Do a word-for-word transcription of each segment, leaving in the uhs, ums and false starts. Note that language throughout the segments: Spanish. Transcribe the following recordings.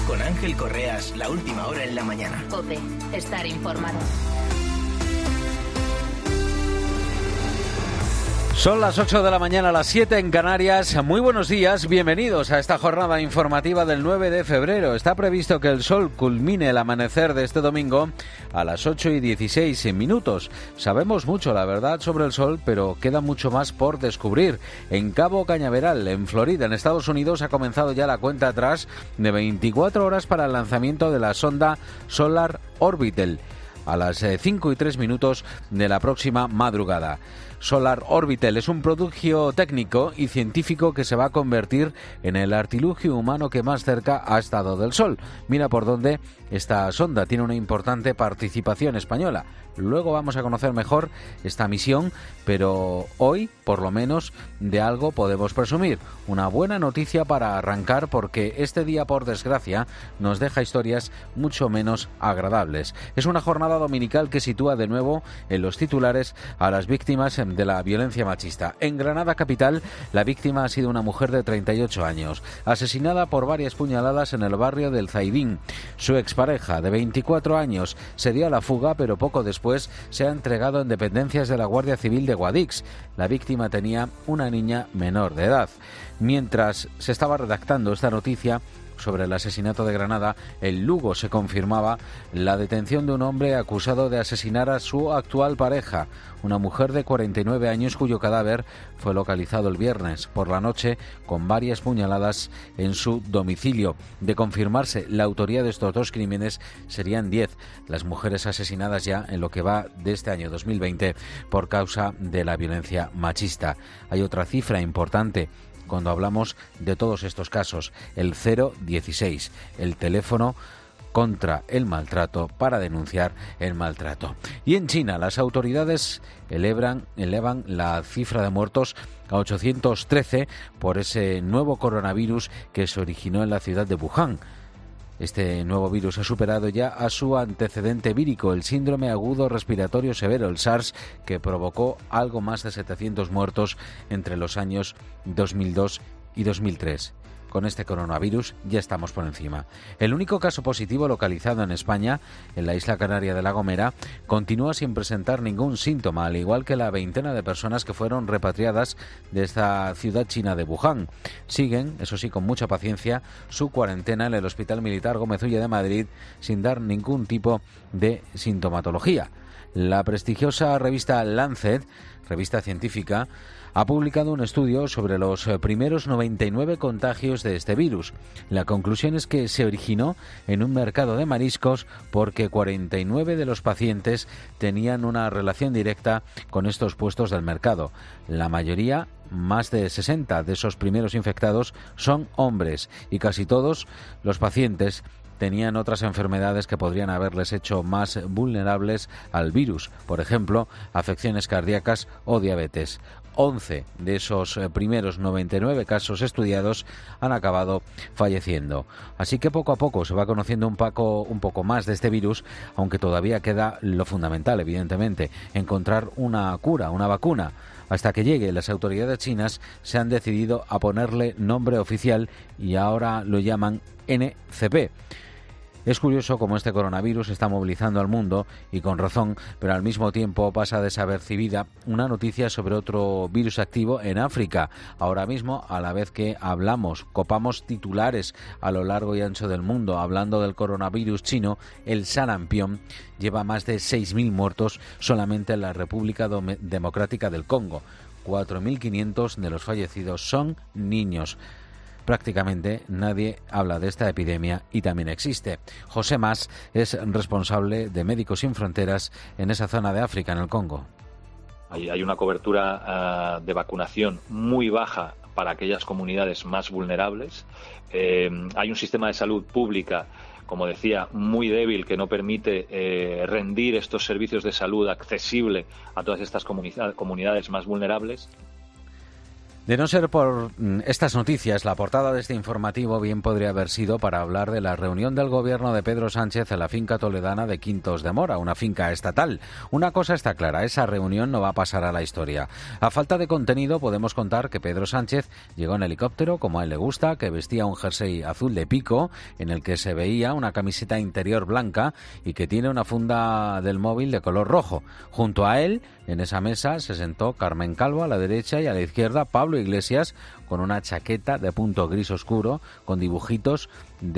Con Ángel Correas, la última hora en la mañana. COPE, estar informado. Son las ocho de la mañana, las siete en Canarias. Muy buenos días, bienvenidos a esta jornada informativa del nueve de febrero. Está previsto que el sol culmine el amanecer de este domingo a las ocho y dieciséis minutos. Sabemos mucho, la verdad, sobre el sol, pero queda mucho más por descubrir. En Cabo Cañaveral, en Florida, en Estados Unidos, ha comenzado ya la cuenta atrás de veinticuatro horas para el lanzamiento de la sonda Solar Orbital a las cinco y tres minutos de la próxima madrugada. Solar Orbital es un prodigio técnico y científico que se va a convertir en el artilugio humano que más cerca ha estado del Sol. Mira por dónde esta sonda tiene una importante participación española. Luego vamos a conocer mejor esta misión, pero hoy, por lo menos, de algo podemos presumir. Una buena noticia para arrancar, porque este día, por desgracia, nos deja historias mucho menos agradables. Es una jornada dominical que sitúa de nuevo en los titulares a las víctimas de la violencia machista. En Granada capital, la víctima ha sido una mujer de treinta y ocho años, asesinada por varias puñaladas en el barrio del Zaidín. Su expareja, de veinticuatro años, se dio a la fuga, pero poco después se ha entregado en dependencias de la Guardia Civil de Guadix. La víctima tenía una niña menor de edad. Mientras se estaba redactando esta noticia sobre el asesinato de Granada, en Lugo se confirmaba la detención de un hombre acusado de asesinar a su actual pareja, una mujer de cuarenta y nueve años cuyo cadáver fue localizado el viernes por la noche con varias puñaladas en su domicilio. De confirmarse la autoría de estos dos crímenes, serían diez las mujeres asesinadas ya en lo que va de este año dos mil veinte por causa de la violencia machista. Hay otra cifra importante cuando hablamos de todos estos casos: el cero dieciséis, el teléfono contra el maltrato para denunciar el maltrato. Y en China, las autoridades elevan, elevan la cifra de muertos a ochocientos trece por ese nuevo coronavirus que se originó en la ciudad de Wuhan. Este nuevo virus ha superado ya a su antecedente vírico, el síndrome agudo respiratorio severo, el SARS, que provocó algo más de setecientos muertos entre los años dos mil dos y dos mil tres. Con este coronavirus ya estamos por encima. El único caso positivo localizado en España, en la isla canaria de La Gomera, continúa sin presentar ningún síntoma, al igual que la veintena de personas que fueron repatriadas de esta ciudad china de Wuhan. Siguen, eso sí, con mucha paciencia, su cuarentena en el Hospital Militar Gómez Ulla de Madrid, sin dar ningún tipo de sintomatología. La prestigiosa revista Lancet, revista científica, ha publicado un estudio sobre los primeros noventa y nueve contagios de este virus. La conclusión es que se originó en un mercado de mariscos porque cuarenta y nueve de los pacientes tenían una relación directa con estos puestos del mercado. La mayoría, más de sesenta de esos primeros infectados, son hombres, y casi todos los pacientes tenían otras enfermedades que podrían haberles hecho más vulnerables al virus, por ejemplo, afecciones cardíacas o diabetes. once de esos primeros noventa y nueve casos estudiados han acabado falleciendo. Así que poco a poco se va conociendo un poco, un poco más de este virus, aunque todavía queda lo fundamental, evidentemente, encontrar una cura, una vacuna. Hasta que llegue, las autoridades chinas se han decidido a ponerle nombre oficial y ahora lo llaman N C P. Es curioso cómo este coronavirus está movilizando al mundo, y con razón, pero al mismo tiempo pasa desapercibida una noticia sobre otro virus activo en África. Ahora mismo, a la vez que hablamos, copamos titulares a lo largo y ancho del mundo hablando del coronavirus chino, el sarampión lleva más de seis mil muertos solamente en la República Democrática del Congo. cuatro mil quinientos de los fallecidos son niños. Prácticamente nadie habla de esta epidemia y también existe. José Mas es responsable de Médicos Sin Fronteras en esa zona de África, en el Congo. Hay, hay una cobertura uh, de vacunación muy baja para aquellas comunidades más vulnerables. Eh, hay un sistema de salud pública, como decía, muy débil, que no permite eh, rendir estos servicios de salud accesible a todas estas comunidad, comunidades más vulnerables. De no ser por estas noticias, la portada de este informativo bien podría haber sido para hablar de la reunión del gobierno de Pedro Sánchez en la finca toledana de Quintos de Mora, una finca estatal. Una cosa está clara, esa reunión no va a pasar a la historia. A falta de contenido podemos contar que Pedro Sánchez llegó en helicóptero, como a él le gusta, que vestía un jersey azul de pico, en el que se veía una camiseta interior blanca y que tiene una funda del móvil de color rojo. Junto a él, en esa mesa, se sentó Carmen Calvo a la derecha y a la izquierda Pablo Iglesias con una chaqueta de punto gris oscuro con dibujitos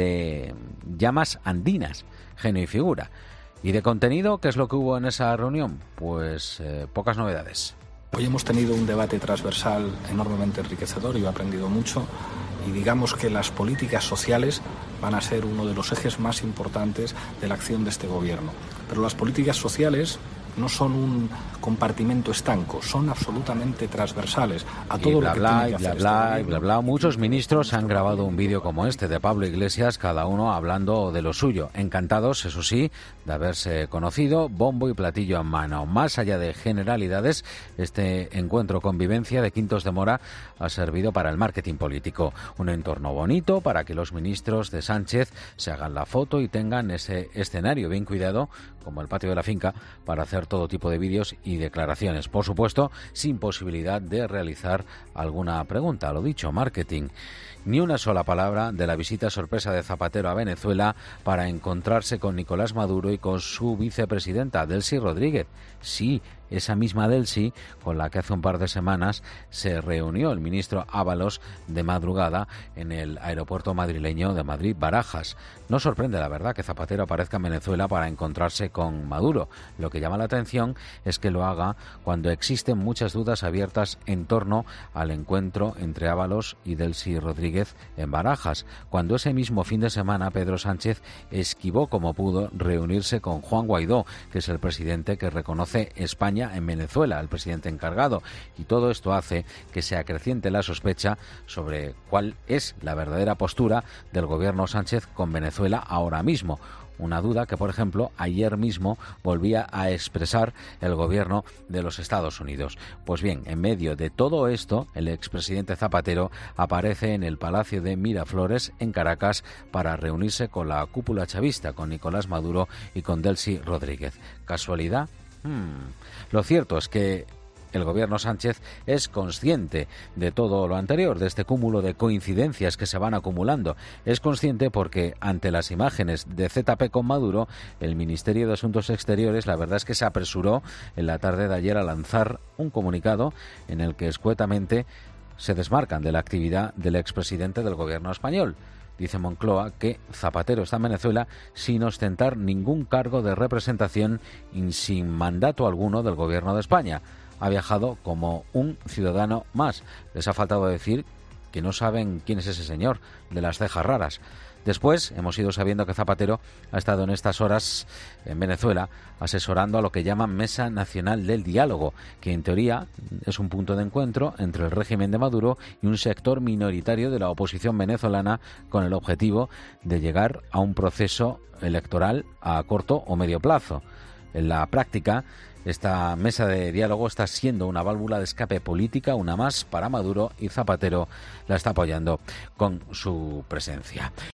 de llamas andinas, genio y figura. ¿Y de contenido qué es lo que hubo en esa reunión? Pues eh, pocas novedades. Hoy hemos tenido un debate transversal enormemente enriquecedor y he aprendido mucho, y digamos que las políticas sociales van a ser uno de los ejes más importantes de la acción de este gobierno. Pero las políticas sociales no son un compartimento estanco, son absolutamente transversales a todo bla, lo que bla, tiene que y bla, hacer bla, este y bla, bla. Muchos ministros han grabado un vídeo como este de Pablo Iglesias, cada uno hablando de lo suyo. Encantados, eso sí, de haberse conocido, bombo y platillo en mano. Más allá de generalidades, este encuentro convivencia de Quintos de Mora ha servido para el marketing político. Un entorno bonito para que los ministros de Sánchez se hagan la foto y tengan ese escenario bien cuidado, como el patio de la finca, para hacer todo tipo de vídeos y declaraciones. Por supuesto, sin posibilidad de realizar alguna pregunta. Lo dicho, marketing. Ni una sola palabra de la visita sorpresa de Zapatero a Venezuela para encontrarse con Nicolás Maduro y con su vicepresidenta, Delcy Rodríguez. Sí, esa misma Delcy con la que hace un par de semanas se reunió el ministro Ábalos de madrugada en el aeropuerto madrileño de Madrid-Barajas. No sorprende, la verdad, que Zapatero aparezca en Venezuela para encontrarse con Maduro. Lo que llama la atención es que lo haga cuando existen muchas dudas abiertas en torno al encuentro entre Ábalos y Delcy Rodríguez en Barajas, cuando ese mismo fin de semana Pedro Sánchez esquivó como pudo reunirse con Juan Guaidó, que es el presidente que reconoce España en Venezuela, el presidente encargado, y todo esto hace que se acreciente la sospecha sobre cuál es la verdadera postura del gobierno Sánchez con Venezuela ahora mismo. Una duda que, por ejemplo, ayer mismo volvía a expresar el gobierno de los Estados Unidos. Pues bien, en medio de todo esto, el expresidente Zapatero aparece en el Palacio de Miraflores, en Caracas, para reunirse con la cúpula chavista, con Nicolás Maduro y con Delcy Rodríguez. ¿Casualidad? Hmm. Lo cierto es que el gobierno Sánchez es consciente de todo lo anterior, de este cúmulo de coincidencias que se van acumulando. Es consciente porque ante las imágenes de Z P con Maduro, el Ministerio de Asuntos Exteriores, la verdad es que se apresuró en la tarde de ayer a lanzar un comunicado en el que escuetamente se desmarcan de la actividad del expresidente del gobierno español. Dice Moncloa que Zapatero está en Venezuela sin ostentar ningún cargo de representación y sin mandato alguno del gobierno de España. Ha viajado como un ciudadano más. Les ha faltado decir que no saben quién es ese señor de las cejas raras. Después hemos ido sabiendo que Zapatero ha estado en estas horas en Venezuela asesorando a lo que llaman Mesa Nacional del Diálogo, que en teoría es un punto de encuentro entre el régimen de Maduro y un sector minoritario de la oposición venezolana con el objetivo de llegar a un proceso electoral a corto o medio plazo. En la práctica, esta mesa de diálogo está siendo una válvula de escape política, una más para Maduro, y Zapatero la está apoyando con su presencia.